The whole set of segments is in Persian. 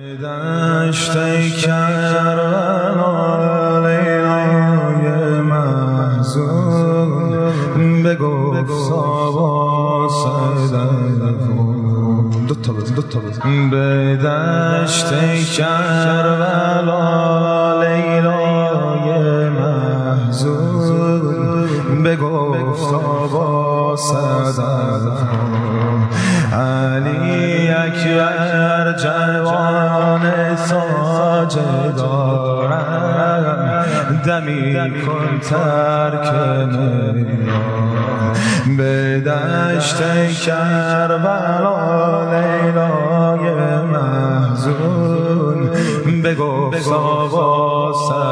دشت کربلا لیلای محزون بگفت با صدفون دوتا بزن به دشت کربلا لیلای محزون بگفت با صدفون علی اکبر جوان ساجدارم دمی کن ترک میان به دشت کربلا لیلای محزون بگفت با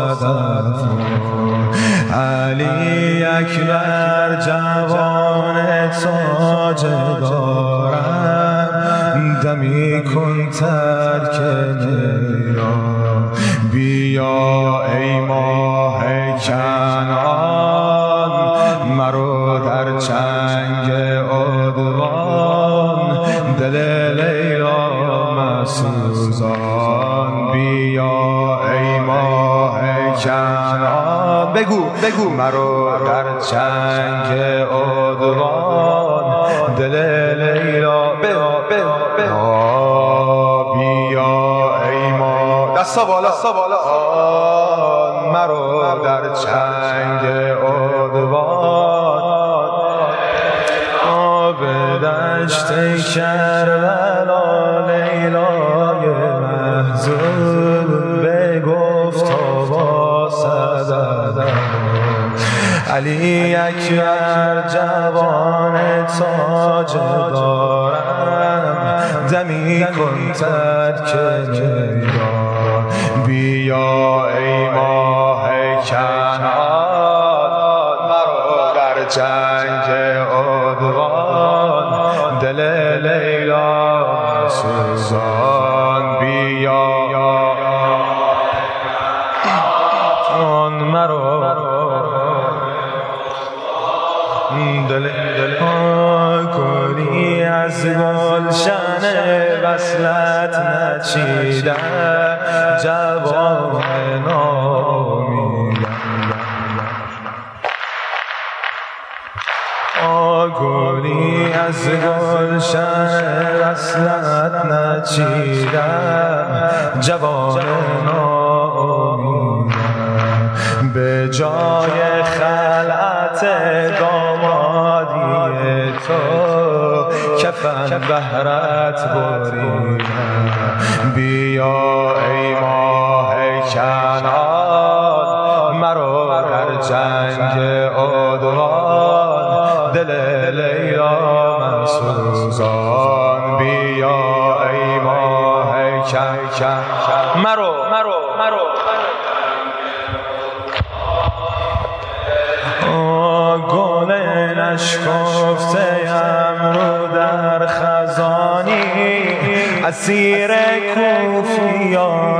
صدفون علی اکبر جوان ساجدارم دمی کن ترک میان بیا ای ماه کنعان مرو در چنگ عدوان دل لیلا مسوزان بیا ای ماه کنعان بگو مرو در چنگ عدوان دل لیلا بیا ای ماه دستا بالا مرو در چنگ عدوان به دشت کربلا لیلای محزون بگفت با صدفون علی اکبر جوان تاجدارم دمی کن ترک میان بیا ای ماه کنعان مرو در جنگ عدوان دل لیلا سوزان بیا مرو دل کنی از گلشن وصلت نچیدن جوان نامیدن گلی از گلشن وصلت نچیدن جوان نامیدن به جای خلعت دامادی تو کفن بهرت بریدن بیا ای ماه کنعان مرو در جنگ عدوان دل لیلا منسوزان بیا ای ماه کنعان مرو گل نشکفته‌ام رو در خزانی اسیر کوفیان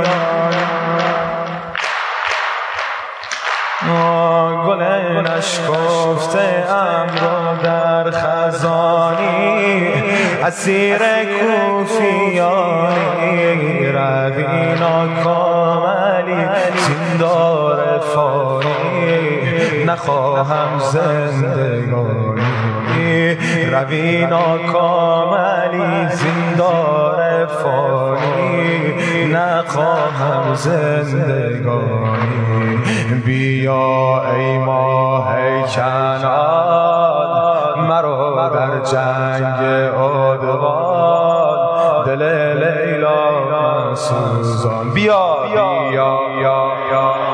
گل نشکفته‌ام رو در خزانی اسیر کوفیانی روی ناکاملی زندار فانی نخواهم زندگانی روی ناکاملی زندار فانی نخواهم زندگانی بیا ای ماه کنعان مرو در جنگ عدوان دل لیلا مسوزان بیا